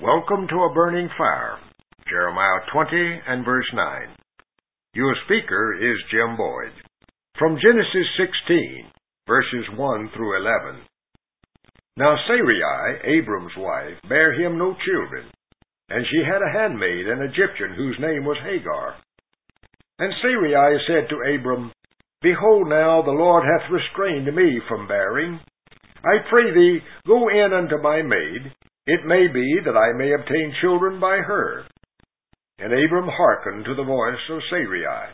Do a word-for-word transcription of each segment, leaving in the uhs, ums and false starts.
Welcome to a burning fire. Jeremiah twenty and verse nine. Your speaker is Jim Boyd. From Genesis sixteen, verses one through eleven. Now Sarai, Abram's wife, bare him no children, and she had a handmaid, an Egyptian, whose name was Hagar. And Sarai said to Abram, Behold now, the Lord hath restrained me from bearing. I pray thee, go in unto my maid. It may be that I may obtain children by her. And Abram hearkened to the voice of Sarai.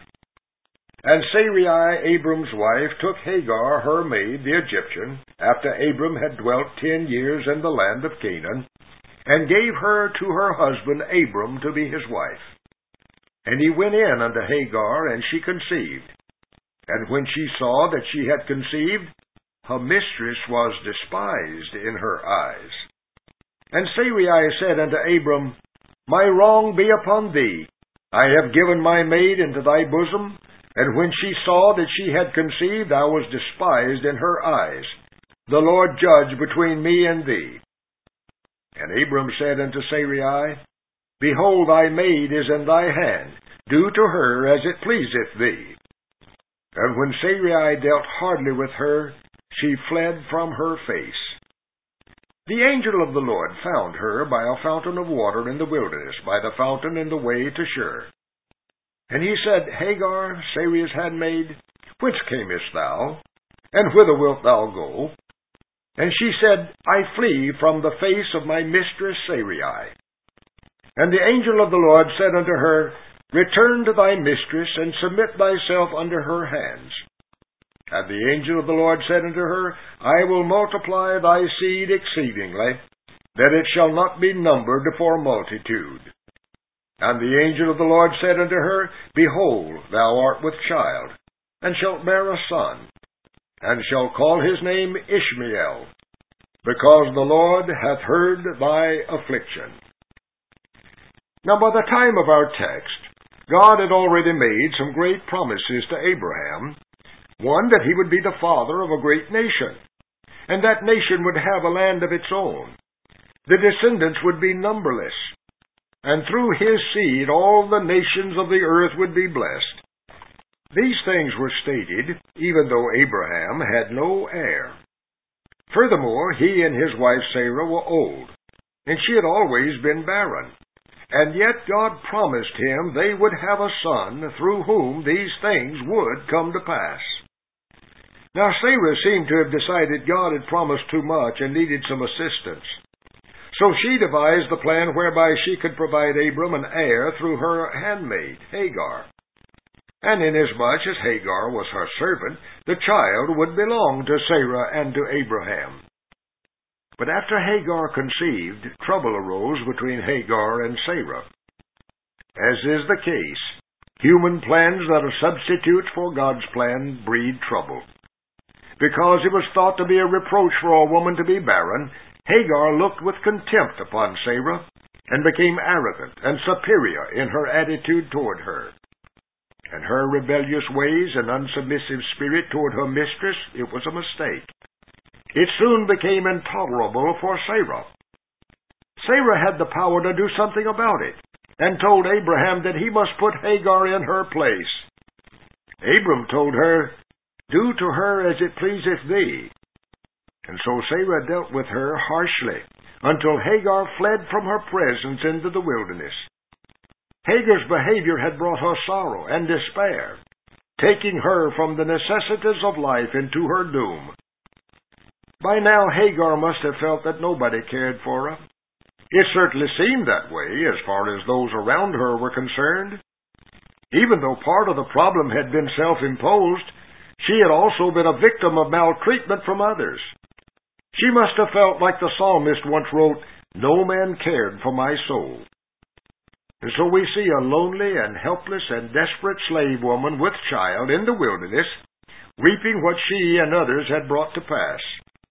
And Sarai, Abram's wife, took Hagar, her maid, the Egyptian, after Abram had dwelt ten years in the land of Canaan, and gave her to her husband Abram to be his wife. And he went in unto Hagar, and she conceived. And when she saw that she had conceived, her mistress was despised in her eyes. And Sarai said unto Abram, My wrong be upon thee. I have given my maid into thy bosom, and when she saw that she had conceived, I was despised in her eyes. The Lord judge between me and thee. And Abram said unto Sarai, Behold, thy maid is in thy hand. Do to her as it pleaseth thee. And when Sarai dealt hardly with her, she fled from her face. The angel of the Lord found her by a fountain of water in the wilderness, by the fountain in the way to Shur. And he said, Hagar, Sarai's handmaid, whence camest thou? And whither wilt thou go? And she said, I flee from the face of my mistress Sarai. And the angel of the Lord said unto her, Return to thy mistress, and submit thyself under her hands. And the angel of the Lord said unto her, I will multiply thy seed exceedingly, that it shall not be numbered for multitude. And the angel of the Lord said unto her, Behold, thou art with child, and shalt bear a son, and shalt call his name Ishmael, because the Lord hath heard thy affliction. Now by the time of our text, God had already made some great promises to Abraham. One, that he would be the father of a great nation, and that nation would have a land of its own. The descendants would be numberless, and through his seed all the nations of the earth would be blessed. These things were stated, even though Abraham had no heir. Furthermore, he and his wife Sarah were old, and she had always been barren. And yet God promised him they would have a son through whom these things would come to pass. Now Sarah seemed to have decided God had promised too much and needed some assistance. So she devised the plan whereby she could provide Abram an heir through her handmaid, Hagar. And inasmuch as Hagar was her servant, the child would belong to Sarah and to Abraham. But after Hagar conceived, trouble arose between Hagar and Sarah. As is the case, human plans that are substitutes for God's plan breed trouble. Because it was thought to be a reproach for a woman to be barren, Hagar looked with contempt upon Sarah, and became arrogant and superior in her attitude toward her. And her rebellious ways and unsubmissive spirit toward her mistress, it was a mistake. It soon became intolerable for Sarah. Sarah had the power to do something about it, and told Abraham that he must put Hagar in her place. Abram told her, Do to her as it pleaseth thee. And so Sarah dealt with her harshly, until Hagar fled from her presence into the wilderness. Hagar's behavior had brought her sorrow and despair, taking her from the necessities of life into her doom. By now Hagar must have felt that nobody cared for her. It certainly seemed that way as far as those around her were concerned. Even though part of the problem had been self-imposed, she had also been a victim of maltreatment from others. She must have felt like the psalmist once wrote, No man cared for my soul. And so we see a lonely and helpless and desperate slave woman with child in the wilderness, reaping what she and others had brought to pass.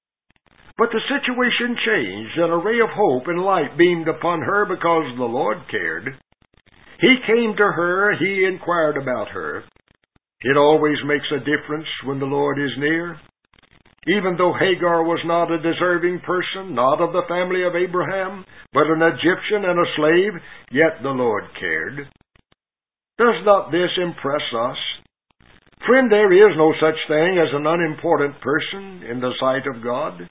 But the situation changed, and a ray of hope and light beamed upon her because the Lord cared. He came to her, he inquired about her. It always makes a difference when the Lord is near. Even though Hagar was not a deserving person, not of the family of Abraham, but an Egyptian and a slave, yet the Lord cared. Does not this impress us? Friend, there is no such thing as an unimportant person in the sight of God.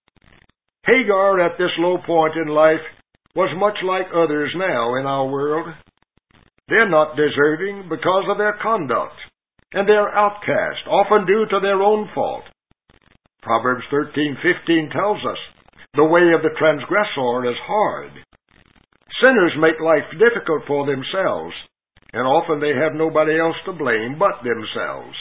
Hagar, at this low point in life, was much like others now in our world. They're not deserving because of their conduct, and they're outcast, often due to their own fault. Proverbs thirteen fifteen tells us, the way of the transgressor is hard. Sinners make life difficult for themselves, and often they have nobody else to blame but themselves.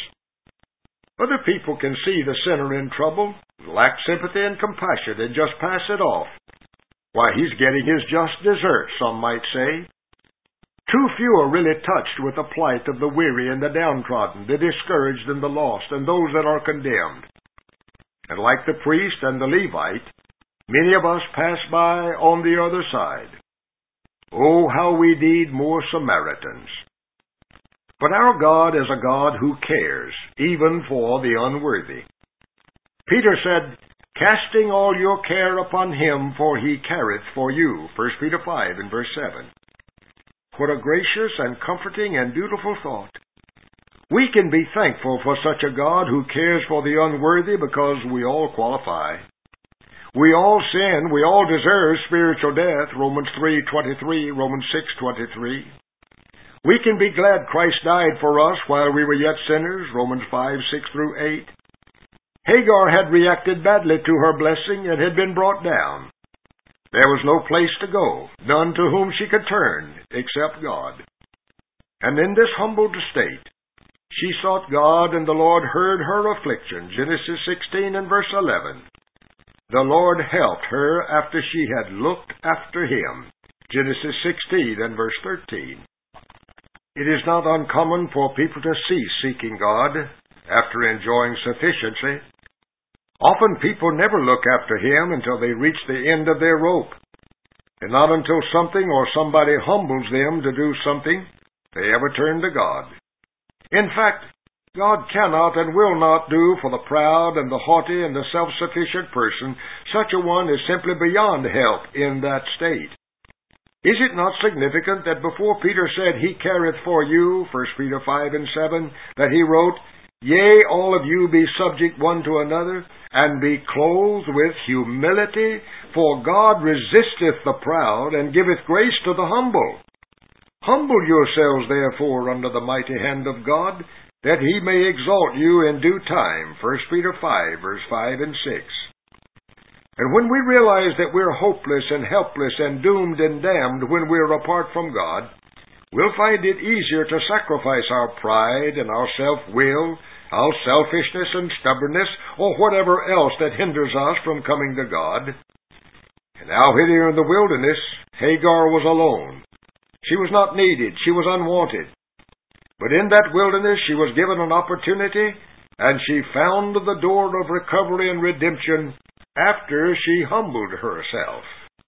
Other people can see the sinner in trouble, lack sympathy and compassion, and just pass it off. Why, he's getting his just desert, some might say. Too few are really touched with the plight of the weary and the downtrodden, the discouraged and the lost, and those that are condemned. And like the priest and the Levite, many of us pass by on the other side. Oh, how we need more Samaritans. But our God is a God who cares, even for the unworthy. Peter said, casting all your care upon him, for he careth for you. First Peter five and verse seven. What a gracious and comforting and beautiful thought. We can be thankful for such a God who cares for the unworthy because we all qualify. We all sin, we all deserve spiritual death, Romans three twenty-three, Romans six twenty-three. We can be glad Christ died for us while we were yet sinners, Romans five six through eight. Hagar had reacted badly to her blessing and had been brought down. There was no place to go, none to whom she could turn, except God. And in this humbled state, she sought God, and the Lord heard her affliction, Genesis sixteen and verse eleven. The Lord helped her after she had looked after him, Genesis sixteen and verse thirteen. It is not uncommon for people to cease seeking God after enjoying sufficiency. Often people never look after him until they reach the end of their rope, and not until something or somebody humbles them to do something, they ever turn to God. In fact, God cannot and will not do for the proud and the haughty and the self-sufficient person. Such a one is simply beyond help in that state. Is it not significant that before Peter said, he careth for you, First Peter five and seven, that he wrote, Yea, all of you be subject one to another, and be clothed with humility, for God resisteth the proud, and giveth grace to the humble. Humble yourselves, therefore, under the mighty hand of God, that he may exalt you in due time. First Peter five, verse five and six. And when we realize that we're hopeless and helpless and doomed and damned when we're apart from God, we'll find it easier to sacrifice our pride and our self-will, our selfishness and stubbornness, or whatever else that hinders us from coming to God. And now here in the wilderness, Hagar was alone. She was not needed. She was unwanted. But in that wilderness, she was given an opportunity, and she found the door of recovery and redemption after she humbled herself.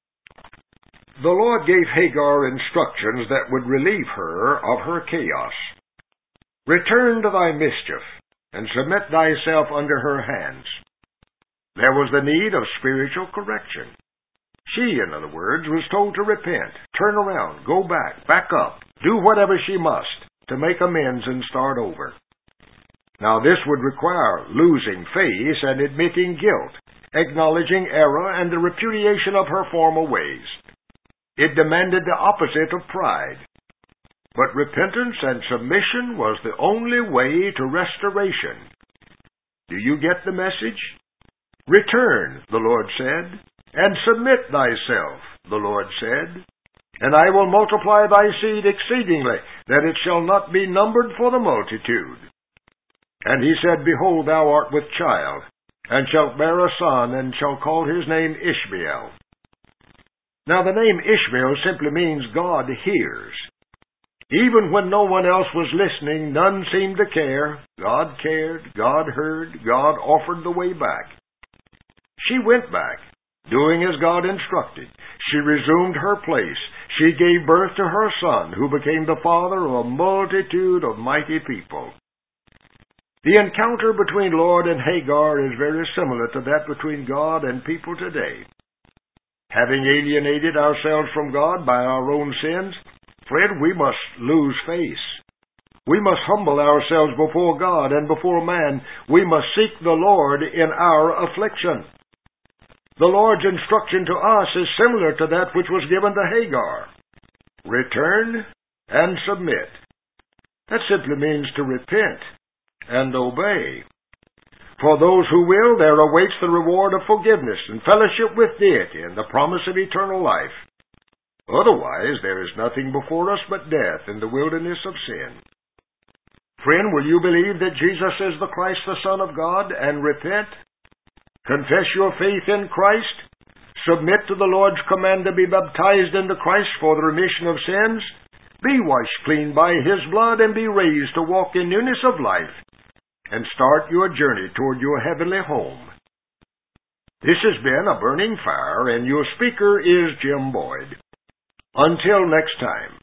The Lord gave Hagar instructions that would relieve her of her chaos. Return to thy mischief, and submit thyself under her hands. There was the need of spiritual correction. She, in other words, was told to repent, turn around, go back, back up, do whatever she must to make amends and start over. Now this would require losing face and admitting guilt, acknowledging error and the repudiation of her former ways. It demanded the opposite of pride. But repentance and submission was the only way to restoration. Do you get the message? Return, the Lord said, and submit thyself, the Lord said, and I will multiply thy seed exceedingly, that it shall not be numbered for the multitude. And he said, Behold, thou art with child, and shalt bear a son, and shall call his name Ishmael. Now the name Ishmael simply means God hears. Even when no one else was listening, none seemed to care. God cared, God heard, God offered the way back. She went back, doing as God instructed. She resumed her place. She gave birth to her son, who became the father of a multitude of mighty people. The encounter between Lord and Hagar is very similar to that between God and people today. Having alienated ourselves from God by our own sins, friend, we must lose face. We must humble ourselves before God and before man. We must seek the Lord in our affliction. The Lord's instruction to us is similar to that which was given to Hagar. Return and submit. That simply means to repent and obey. For those who will, there awaits the reward of forgiveness and fellowship with deity and the promise of eternal life. Otherwise, there is nothing before us but death in the wilderness of sin. Friend, will you believe that Jesus is the Christ, the Son of God, and repent? Confess your faith in Christ? Submit to the Lord's command to be baptized into Christ for the remission of sins? Be washed clean by His blood and be raised to walk in newness of life and start your journey toward your heavenly home. This has been A Burning Fire, and your speaker is Jim Boyd. Until next time.